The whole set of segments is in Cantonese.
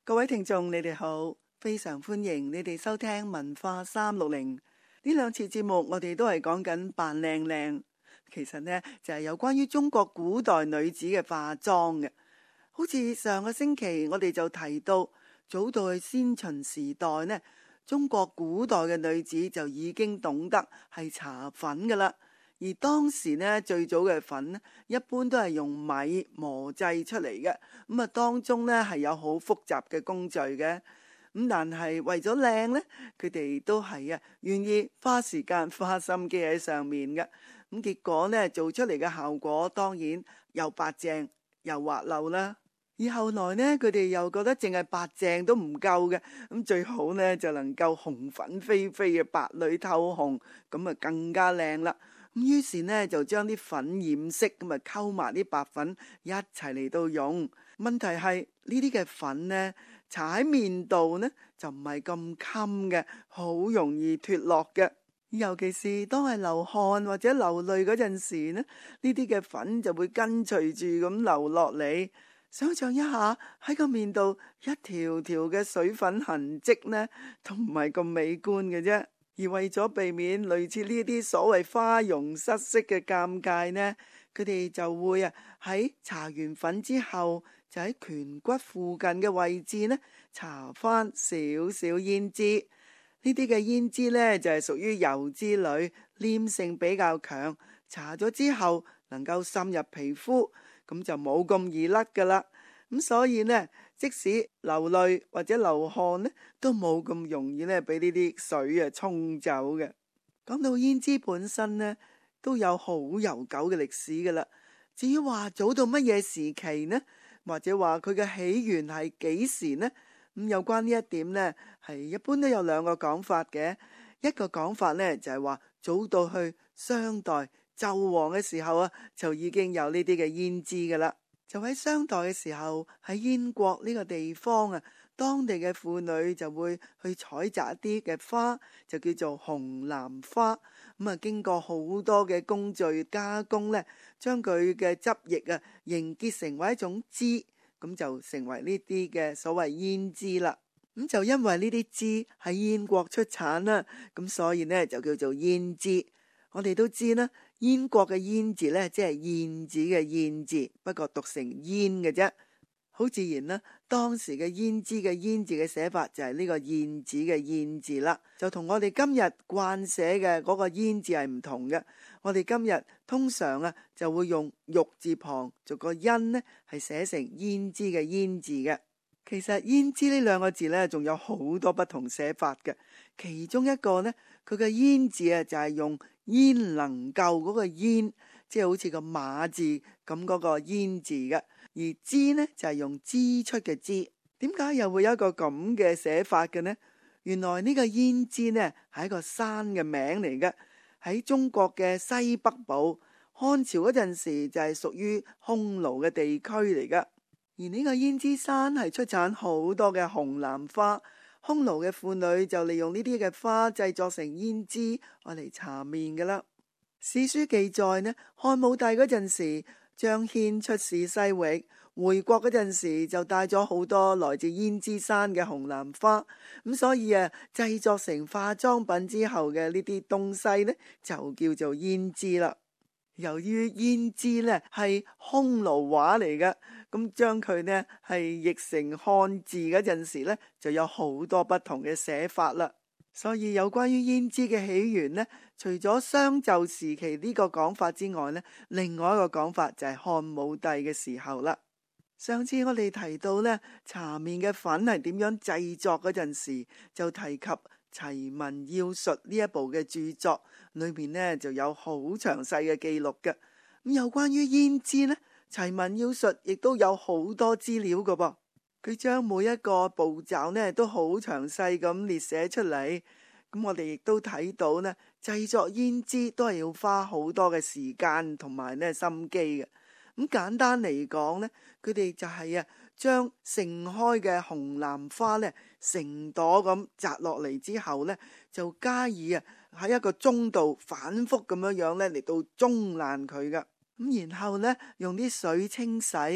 各位聽眾，你哋好，非常歡迎你哋收聽文化360。呢兩次節目，我哋都係講緊扮靚靚。其實呢，就係有關於中國古代女子嘅化妝嘅。好似上個星期我哋就提到，早到去先秦時代呢，中國古代嘅女子就已經懂得係搽粉噶啦。而當時呢，最早嘅粉呢，一般都係用米磨製出嚟嘅。咁啊，當中呢係有好複雜嘅工序嘅。咁但係為咗靚呢，佢哋都係願意花時間花心機喺上面嘅。咁結果呢，做出嚟嘅效果當然又白淨又滑溜啦。而後來呢，佢哋又覺得淨係白淨都唔夠嘅，咁最好呢就能夠紅粉飛飛嘅，白裏透紅，咁啊更加靚啦。咁於是呢就將啲粉染色，咁啊溝埋啲白粉一齊嚟到用。問題係呢啲嘅粉呢，搽喺面度呢就唔係咁襟嘅，好容易脫落嘅。尤其是當係流汗或者流淚嗰陣時呢，呢啲嘅粉就會跟隨住咁流落嚟。想象一下喺個面度一條條嘅水粉痕跡呢，都唔係咁美觀嘅啫。而為咗避免類似呢啲所謂花容失色嘅尷尬呢，佢哋就會喺搽完粉之後，就喺顴骨附近嘅位置呢搽翻少少胭脂。呢啲嘅胭脂呢，就係屬於油脂類，黏性比較強，搽咗之後能夠滲入皮膚。咁就冇咁易甩噶啦，咁所以呢，即使流淚或者流汗呢，都冇咁容易呢俾呢啲水沖走嘅。講到胭脂本身呢，都有好悠久嘅歷史噶啦。至於話早到乜嘢時期呢，或者話佢嘅起源係幾時呢？咁有關呢一點呢，係一般都有兩個講法嘅。一個講法呢，就係話早到去商代紂王嘅時候就已經有呢啲嘅胭脂噶啦。就喺商代嘅時候，喺燕國呢個地方當地嘅婦女就會去採摘一啲嘅花，就叫做紅蘭花。咁啊，經過好多嘅工序加工呢，將佢嘅汁液凝結成為一種脂，咁就成為呢啲嘅所謂胭脂啦。咁就因為呢啲脂喺燕國出產啦，咁所以呢就叫做胭脂。我哋都知啦，燕國嘅燕字呢，即係燕子嘅燕字，不過讀成燕嘅啫。好自然啦，當時嘅胭脂嘅胭字嘅寫法就係呢個燕子嘅燕字啦，就同我哋今日慣寫嘅嗰個燕字係唔同嘅。我哋今日通常就會用玉字旁做個音呢，係寫成胭脂嘅胭字嘅。其實胭脂呢兩個字呢，仲有好多不同寫法嘅。其中一個呢，佢嘅胭字就係用焉能夠嗰個焉，即係好似個馬字咁嗰個焉字嘅。而脂呢，就係用支出嘅支。點解又會有一個咁嘅寫法嘅呢？原來呢個胭脂呢，係一個山嘅名嚟嘅，喺中國嘅西北部，漢朝嗰陣時就係屬於匈奴嘅地區嚟嘅。而呢個胭脂山係出產好多嘅紅蘭花，匈奴嘅婦女就利用呢啲嘅花製作成胭脂，愛嚟搽面噶啦。史書記載呢，漢武帝嗰陣時張騫出使西域，回國嗰陣時就帶咗好多來自胭脂山嘅紅蘭花，咁所以製作成化妝品之後嘅呢啲東西呢，就叫做胭脂啦。由於胭脂呢係匈奴話嚟嘅，咁將佢呢係譯成漢字嗰陣時呢，就有好多不同嘅寫法啦。所以有關於胭脂嘅起源呢，除咗商紂時期呢個講法之外呢，另外一個講法就係漢武帝嘅時候啦。上次我哋提到呢，搽面嘅粉係點樣製作嗰陣時，就提及《齊民要術》呢一部嘅著作，裏面呢就有好詳細嘅記錄嘅。咁有關於胭脂呢，《齊民要術》亦都有好多資料㗎噃。佢將每一個步驟呢都好詳細咁列寫出嚟。咁我哋亦都睇到呢，製作胭脂都係要花好多嘅時間同埋呢心機嘅。咁簡單嚟講呢，佢哋就係將盛開嘅紅蘭花呢成朵咁摘落嚟之後呢，就加以喺一個盅度反覆咁樣呢嚟到盅爛佢噶。咁然後呢，用啲水清洗，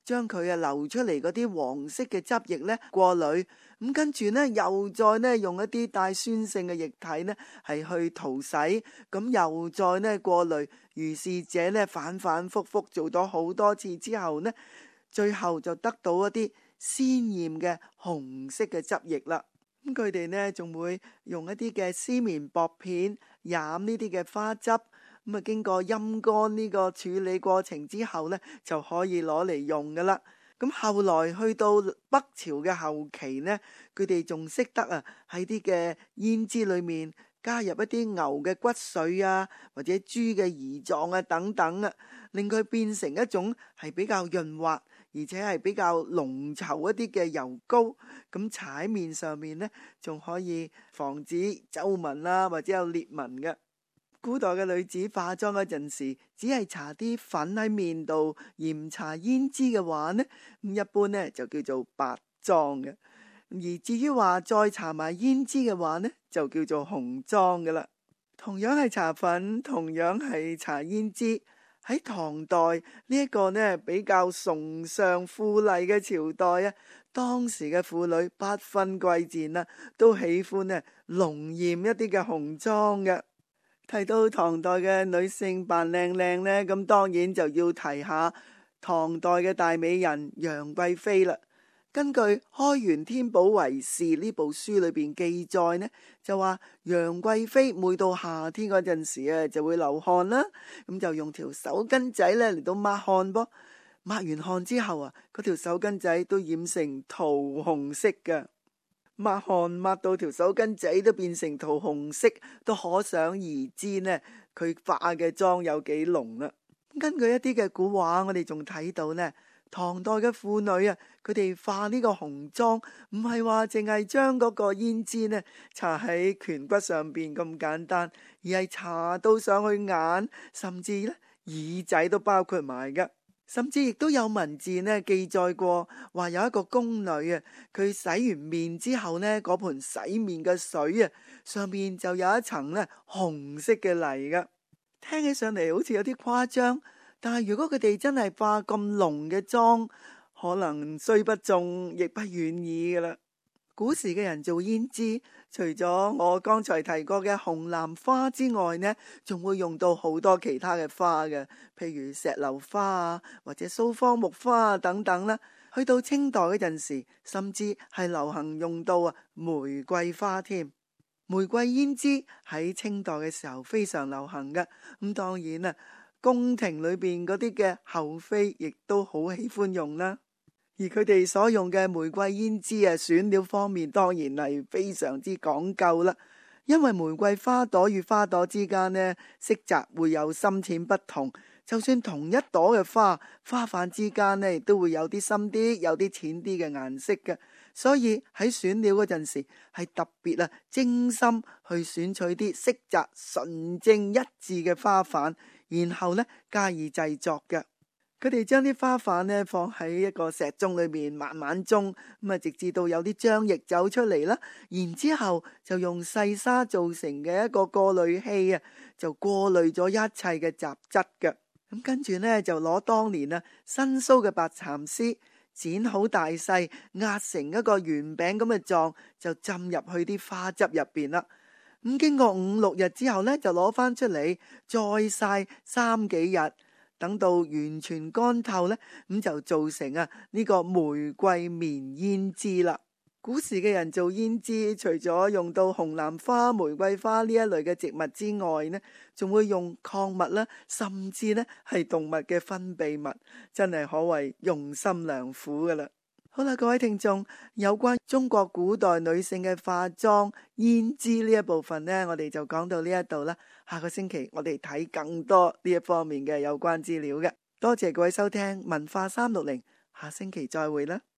將佢流出嚟嗰啲黃色嘅汁液呢過濾，咁跟住呢又再呢用一啲帶酸性嘅液體呢係去塗洗，咁又再呢過濾，如是者呢反反复复做咗好多次之後呢，最後就得到一啲鮮豔嘅紅色嘅汁液啦。咁佢哋呢仲會用一啲嘅絲綿薄片染呢啲嘅花汁。咁啊，經過陰乾呢個處理過程之後呢，就可以攞嚟用噶啦。咁後來去到北朝嘅後期呢，佢哋仲識得喺啲嘅胭脂裏面加入一啲牛嘅骨髓啊，或者豬嘅胰臟啊等等啊，令佢變成一種係比較潤滑，而且係比較濃稠一啲嘅油膏。咁踩面上面呢，仲可以防止皺紋啦，或者有裂紋嘅。古代嘅女子化妝嗰陣時，只係搽啲粉喺面度，而唔搽胭脂嘅話呢，咁一般呢就叫做白妝嘅。而至於話再搽埋胭脂嘅話呢，就叫做紅妝噶啦。同樣係搽粉，同樣係搽胭脂。喺唐代呢一個呢比較崇尚富麗嘅朝代啊，當時嘅婦女不分貴賤啦，都喜歡呢濃豔一啲嘅紅妝嘅。提到唐代嘅女性扮靚靚呢，咁當然就要提下唐代嘅大美人楊貴妃啦。根據《開元天寶遺事》呢部書裏邊記載呢，就話楊貴妃每到夏天嗰陣時就會流汗啦，咁就用條手巾仔咧嚟到抹汗噃。抹完汗之後嗰條手巾仔都染成桃紅色嘅。抹汗抹到條手巾仔都變成桃紅色，都可想而知呢，佢化嘅妝有幾濃啦。根據一啲嘅古畫，我哋仲睇到呢，唐代嘅婦女佢哋化呢個紅妝，唔係話淨係將嗰個胭脂呢搽喺顴骨上邊咁簡單，而係搽到上去眼，甚至呢耳仔都包括埋噶。甚至亦都有文字呢記載過，話有一個宮女佢洗完面之後呢，嗰盆洗面嘅水上面就有一層呢紅色嘅泥噶。聽起上嚟好似有啲誇張，但係如果佢哋真係化咁濃嘅妝，可能雖不中亦不遠矣噶啦。古時嘅人做胭脂，除咗我剛才提過嘅紅藍花之外呢，仲會用到好多其他嘅花嘅，譬如石榴花或者蘇芳木花等等啦。去到清代嗰陣時，甚至係流行用到玫瑰花添。玫瑰胭脂喺清代嘅時候非常流行嘅，咁當然宮廷裏邊嗰啲嘅后妃亦都好喜歡用啦。而佢哋所用嘅玫瑰胭脂選料方面當然係非常之講究啦。因為玫瑰花朵與花朵之間呢，色澤會有深淺不同，就算同一朵嘅花瓣之間呢，都會有啲深啲有啲淺啲嘅顏色嘅。所以喺選料嗰陣時係特別精心去選取啲色澤純正一致嘅花瓣，然後呢加以製作嘅。佢哋將啲花瓣呢放喺一個石盅裏面慢慢盅，咁直至到有啲漿液走出嚟啦，然之後就用細沙做成嘅一個過濾器就過濾咗一切嘅雜質嘅。咁跟住呢就攞當年新蘇嘅白蠶絲剪好大細，壓成一個圓餅咁嘅狀，就浸入去啲花汁入邊啦。咁經過5-6日之後呢，就攞翻出嚟再曬3幾日。等到完全乾透呢，咁就做成呢個玫瑰棉胭脂啦。古時嘅人做胭脂，除咗用到紅藍花、玫瑰花呢一類嘅植物之外呢，仲會用礦物啦，甚至呢係動物嘅分泌物，真係可謂用心良苦噶啦。好啦，各位聽眾，有關中國古代女性嘅化妝胭脂呢一部分呢，我哋就講到呢一度啦。下個星期我哋睇更多呢一方面嘅有關資料嘅。多謝各位收聽文化360，下星期再會啦。